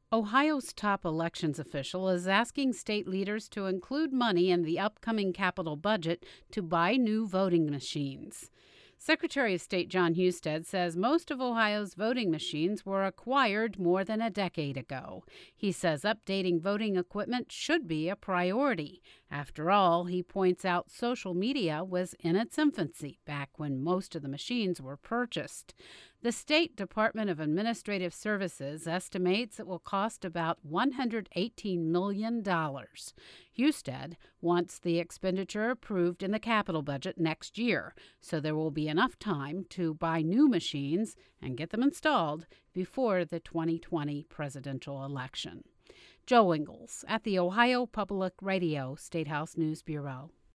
Ohio's top elections official is asking state leaders to include money in the upcoming capital budget to buy new voting machines. Secretary of State Jon Husted says most of Ohio's voting machines were acquired more than a decade ago. He says updating voting equipment should be a priority. After all, he points out social media was in its infancy back when most of the machines were purchased. The State Department of Administrative Services estimates it will cost about $118 million. Husted wants the expenditure approved in the capital budget next year, so there will be enough time to buy new machines and get them installed before the 2020 presidential election. Joe Ingles at the Ohio Public Radio State House News Bureau.